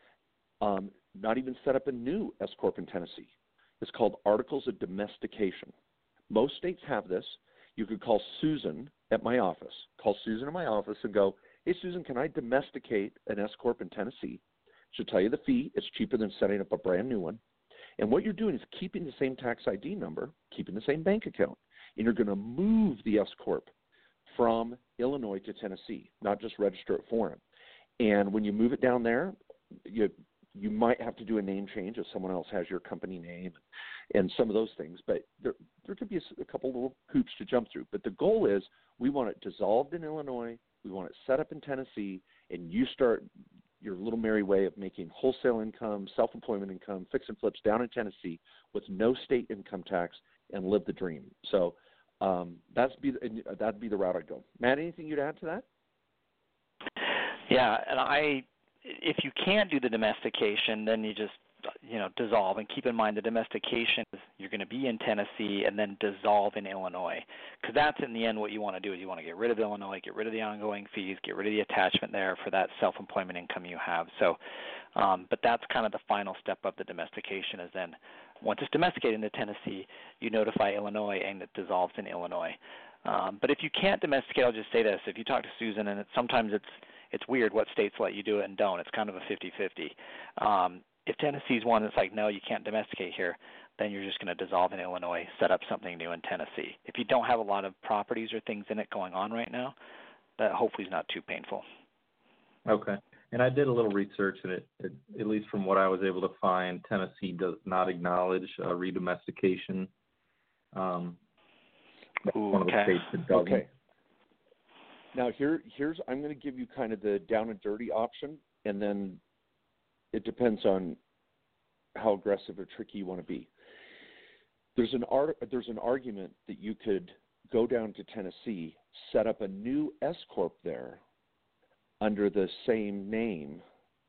Not even set up a new S corp in Tennessee. It's called Articles of Domestication. Most states have this. You could call Susan at my office. Call Susan at my office and go, "Hey, Susan, can I domesticate an S corp in Tennessee?" She'll tell you the fee. It's cheaper than setting up a brand new one. And what you're doing is keeping the same tax ID number, keeping the same bank account, and you're going to move the S corp from Illinois to Tennessee, not just register it foreign. And when you move it down there, you might have to do a name change if someone else has your company name and some of those things. But there could be a couple little hoops to jump through. But the goal is we want it dissolved in Illinois, we want it set up in Tennessee, and you start your little merry way of making wholesale income, self-employment income, fix and flips down in Tennessee with no state income tax and live the dream. So that'd be the route I'd go. Matt, anything you'd add to that? Yeah, and if you can't do the domestication, then you just dissolve. And keep in mind the domestication is you're going to be in Tennessee and then dissolve in Illinois, because that's in the end what you want to do is you want to get rid of Illinois, get rid of the ongoing fees, get rid of the attachment there for that self-employment income you have. So, but that's kind of the final step of the domestication is then once it's domesticated into Tennessee, you notify Illinois and it dissolves in Illinois. But if you can't domesticate, I'll just say this. If you talk to Susan, and sometimes it's weird what states let you do it and don't. It's kind of a 50-50. If Tennessee's one that's like, no, you can't domesticate here, then you're just going to dissolve in Illinois, set up something new in Tennessee. If you don't have a lot of properties or things in it going on right now, that hopefully is not too painful. Okay. And I did a little research, and it at least from what I was able to find, Tennessee does not acknowledge redomestication. One of the states that doesn't. Okay. Now, here's I'm going to give you kind of the down and dirty option, and then it depends on how aggressive or tricky you want to be. There's an argument that you could go down to Tennessee, set up a new S corp there under the same name,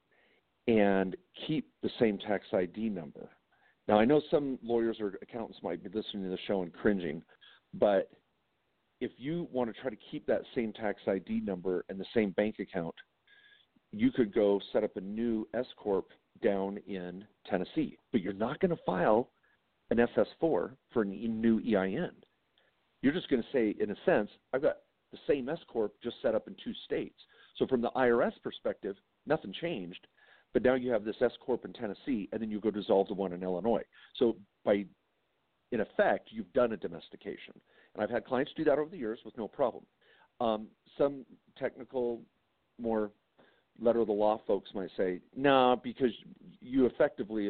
and keep the same tax ID number. Now, I know some lawyers or accountants might be listening to the show and cringing, but if you want to try to keep that same tax ID number and the same bank account, you could go set up a new S corp down in Tennessee, but you're not going to file an SS4 for a new EIN. You're just going to say, in a sense, I've got the same S corp just set up in two states. So from the IRS perspective, nothing changed, but now you have this S corp in Tennessee, and then you go dissolve the one in Illinois. So in effect, you've done a domestication. And I've had clients do that over the years with no problem. Some technical, more letter of the law folks might say, no, because you effectively have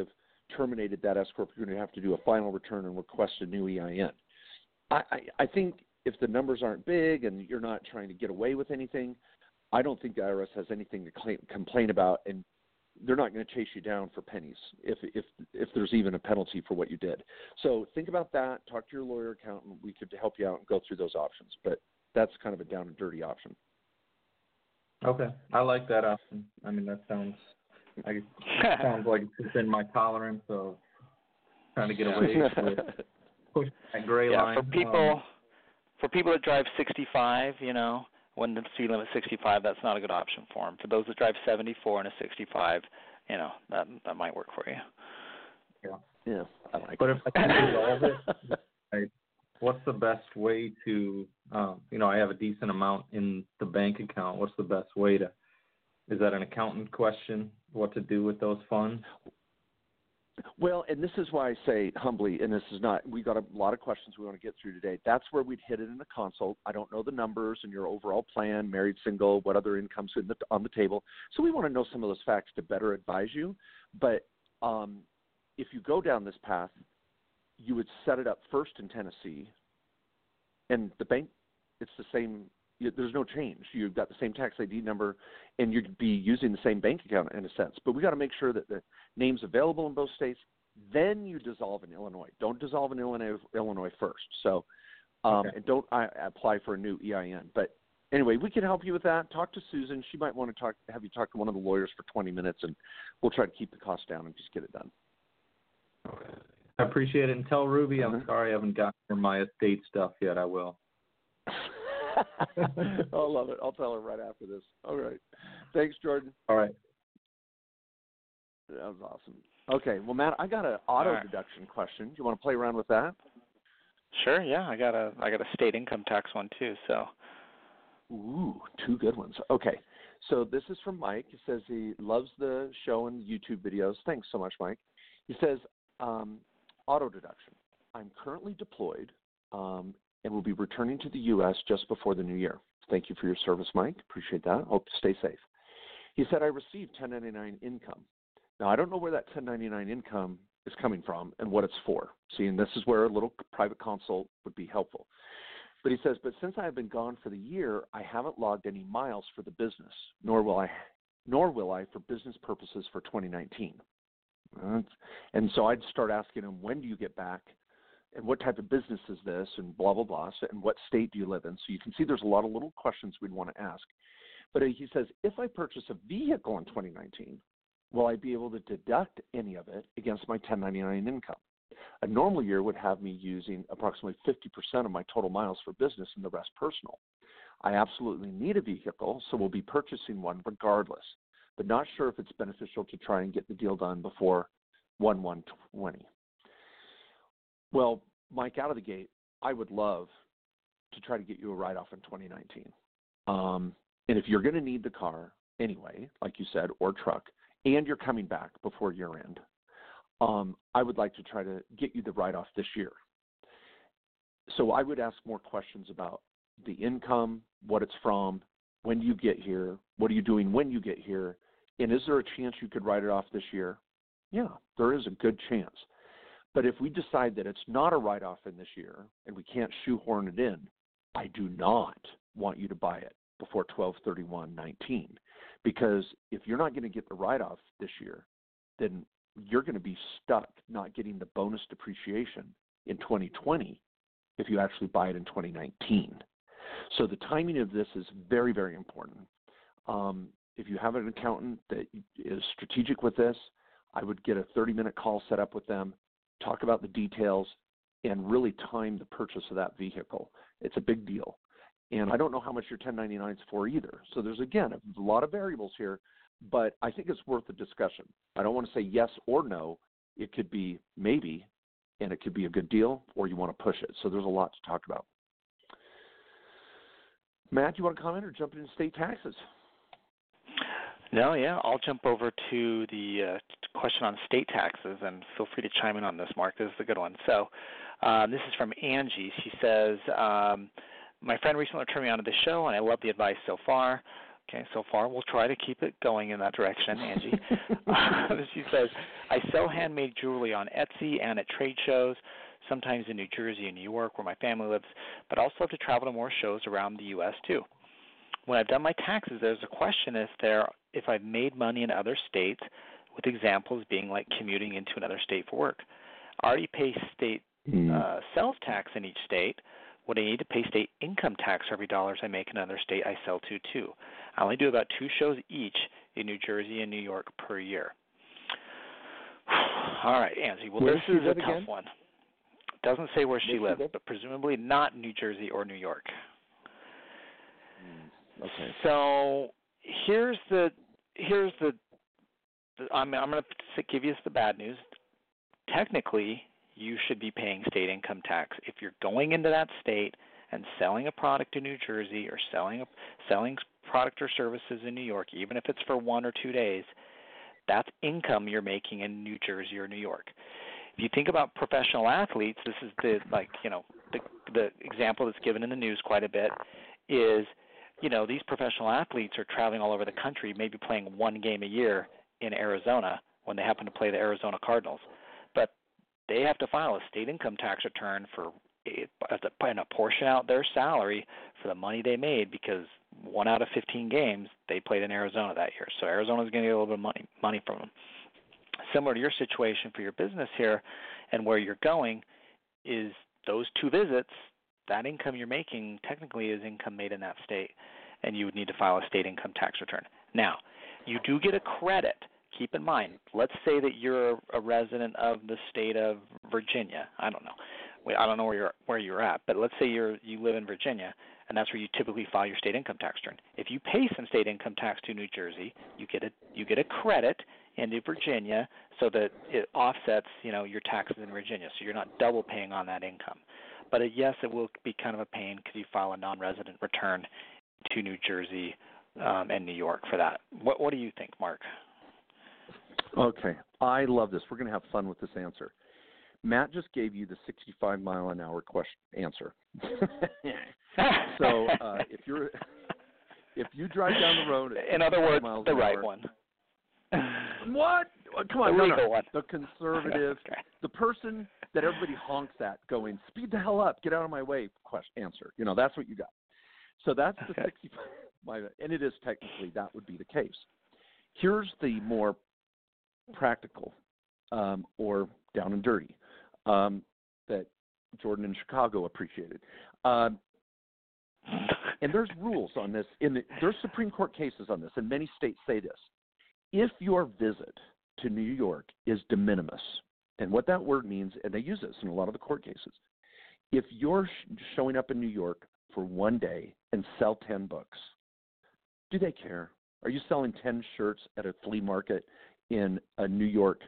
terminated that S corp, you're going to have to do a final return and request a new EIN. I think if the numbers aren't big and you're not trying to get away with anything, I don't think the IRS has anything to complain about, and they're not going to chase you down for pennies if there's even a penalty for what you did. So think about that. Talk to your lawyer, accountant. We could help you out and go through those options, but that's kind of a down and dirty option. Okay, I like that option. I mean, that sounds like it's within my tolerance of trying to get away with pushing that gray line. For people that drive 65, when the speed limit 65, that's not a good option for them. For those that drive 74 and a 65, that might work for you. Yeah, I like but if I can resolve it, what's the best way to, I have a decent amount in the bank account. What's the best way is that an accountant question, what to do with those funds? Well, and this is why I say humbly, and this is not, we got a lot of questions we want to get through today. That's where we'd hit it in the consult. I don't know the numbers and your overall plan, married, single, what other incomes on the table. So we want to know some of those facts to better advise you. But if you go down this path, you would set it up first in Tennessee, and the bank, it's the same. There's no change. You've got the same tax ID number, and you'd be using the same bank account in a sense. But we got to make sure that the name's available in both states. Then you dissolve in Illinois. Don't dissolve in Illinois first. So, and don't apply for a new EIN. But anyway, we can help you with that. Talk to Susan. She might want to have you talk to one of the lawyers for 20 minutes, and we'll try to keep the cost down and just get it done. Okay. I appreciate it. And tell Ruby I'm sorry I haven't gotten her my estate stuff yet. I will. I'll love it. I'll tell her right after this. All right. Thanks, Jordan. All right. That was awesome. Okay. Well, Matt, I got an auto deduction question. Do you want to play around with that? Sure. Yeah. I got a state income tax one too. So. Ooh, two good ones. Okay. So this is from Mike. He says he loves the show and YouTube videos. Thanks so much, Mike. He says, auto deduction. I'm currently deployed and will be returning to the U.S. just before the new year. Thank you for your service, Mike. Appreciate that. Hope to stay safe. He said, I received 1099 income. Now, I don't know where that 1099 income is coming from and what it's for. See, and this is where a little private consult would be helpful. But he says, but since I have been gone for the year, I haven't logged any miles for the business, nor will I for business purposes for 2019. And so I'd start asking him, when do you get back? And what type of business is this? And blah, blah, blah. So, and what state do you live in? So you can see there's a lot of little questions we'd want to ask. But he says, if I purchase a vehicle in 2019, will I be able to deduct any of it against my 1099 income? A normal year would have me using approximately 50% of my total miles for business and the rest personal. I absolutely need a vehicle, so we'll be purchasing one regardless, but not sure if it's beneficial to try and get the deal done before 1/1/20. Well, Mike, out of the gate, I would love to try to get you a write-off in 2019. And if you're going to need the car anyway, like you said, or truck, and you're coming back before year end, I would like to try to get you the write-off this year. So I would ask more questions about the income, what it's from, when do you get here, what are you doing when you get here, and is there a chance you could write it off this year? Yeah, there is a good chance. But if we decide that it's not a write-off in this year and we can't shoehorn it in, I do not want you to buy it before 12/31/19, because if you're not going to get the write-off this year, then you're going to be stuck not getting the bonus depreciation in 2020 if you actually buy it in 2019. So the timing of this is very, very important. If you have an accountant that is strategic with this, I would get a 30-minute call set up with them, talk about the details, and really time the purchase of that vehicle. It's a big deal. And I don't know how much your 1099 is for either. So there's, again, a lot of variables here, but I think it's worth a discussion. I don't want to say yes or no. It could be maybe, and it could be a good deal, or you want to push it. So there's a lot to talk about. Matt, do you want to comment or jump into state taxes? No, yeah, I'll jump over to the question on state taxes, and feel free to chime in on this, Mark. This is a good one. So this is from Angie. She says, my friend recently turned me on to the show, and I love the advice so far, Okay, so far we'll try to keep it going in that direction, Angie. She says, I sell handmade jewelry on Etsy and at trade shows, sometimes in New Jersey and New York where my family lives, but also have to travel to more shows around the U.S. too. When I've done my taxes, there's a question if I've made money in other states, with examples being like commuting into another state for work. I already pay state sales tax in each state. Would I need to pay state income tax for every dollars I make in another state I sell to too? I only do about 2 shows each in New Jersey and New York per year. All right, Angie. Well, this is a tough one. It doesn't say where she lives, but presumably not New Jersey or New York. Okay. So here's the I'm going to give you the bad news. Technically, you should be paying state income tax if you're going into that state and selling a product in New Jersey or selling product or services in New York, even if it's for 1 or 2 days. That's income you're making in New Jersey or New York. If you think about professional athletes, this is the example that's given in the news quite a bit is, these professional athletes are traveling all over the country, maybe playing 1 game a year in Arizona when they happen to play the Arizona Cardinals. But they have to file a state income tax return and apportion out their salary for the money they made because 1 out of 15 games they played in Arizona that year. So Arizona's going to get a little bit of money from them. Similar to your situation for your business here and where you're going is those 2 visits, that income you're making technically is income made in that state, and you would need to file a state income tax return. Now, you do get a credit. Keep in mind, let's say that you're a resident of the state of Virginia. I don't know where you're at, but let's say you live in Virginia, and that's where you typically file your state income tax return. If you pay some state income tax to New Jersey, you get a credit into Virginia so that it offsets your taxes in Virginia, so you're not double paying on that income. But yes, it will be kind of a pain because you file a non-resident return to New Jersey and New York for that. What do you think, Mark? Okay, I love this. We're going to have fun with this answer. Matt just gave you the 65-mile-an-hour answer. So if you drive down the road, in other words, the right one. What? Come on, the legal one. The conservative, okay. The person that everybody honks at, going, "Speed the hell up, get out of my way." Answer. That's what you got. So that's the 65, and it is technically that would be the case. Here's the more practical, or down and dirty, that Jordan in Chicago appreciated. And there's rules on this. There's Supreme Court cases on this, and many states say this. If your visit to New York is de minimis, and what that word means, and they use this in a lot of the court cases, if you're showing up in New York for 1 day and sell 10 books, do they care? Are you selling 10 shirts at a flea market in a New York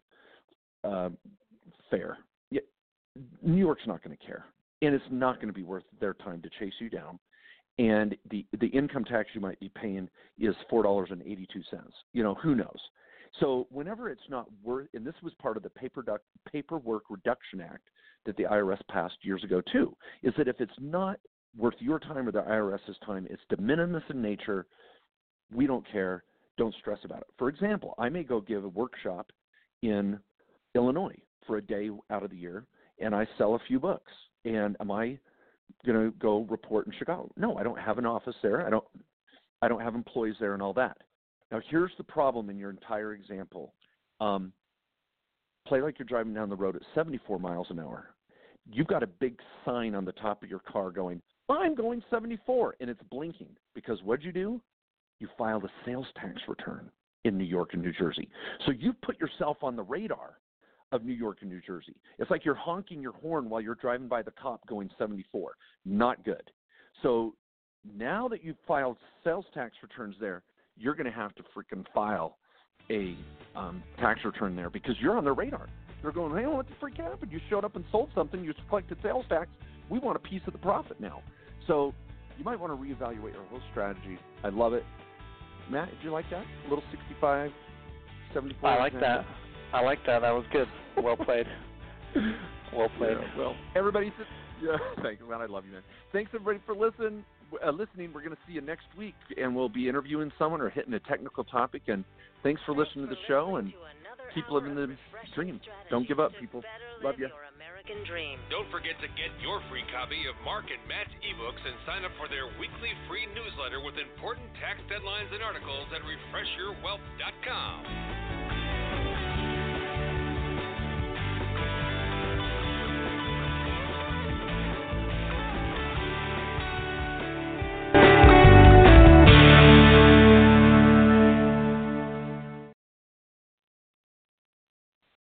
fair? Yeah, New York's not going to care, and it's not going to be worth their time to chase you down. And the income tax you might be paying is $4.82. Who knows? So whenever it's not worth, and this was part of the Paperwork Reduction Act that the IRS passed years ago too, is that if it's not worth your time or the IRS's time, it's de minimis in nature, we don't care, don't stress about it. For example, I may go give a workshop in Illinois for a day out of the year, and I sell a few books. And am I going to go report in Chicago? No, I don't have an office there. I don't have employees there and all that. Now, here's the problem in your entire example. Play like you're driving down the road at 74 miles an hour. You've got a big sign on the top of your car going, "I'm going 74," and it's blinking. Because what'd you do? You filed a sales tax return in New York and New Jersey. So you've put yourself on the radar of New York and New Jersey. It's like you're honking your horn while you're driving by the cop going 74. Not good. So now that you've filed sales tax returns there, you're going to have to freaking file a tax return there because you're on their radar. They're going, "Hey, what the freak happened? You showed up and sold something. You collected sales tax. We want a piece of the profit now." So you might want to reevaluate your whole strategy. I love it. Matt, did you like that? A little 65, 74? I like that. That was good. Well played. Well played. Yeah, well, everybody, thanks, man. I love you, man. Thanks, everybody, for listening. listening. We're going to see you next week, and we'll be interviewing someone or hitting a technical topic. And thanks for listening to the show, and keep living the dream. Don't give up, people. Love you. Don't forget to get your free copy of Mark and Matt's ebooks and sign up for their weekly free newsletter with important tax deadlines and articles at refreshyourwealth.com.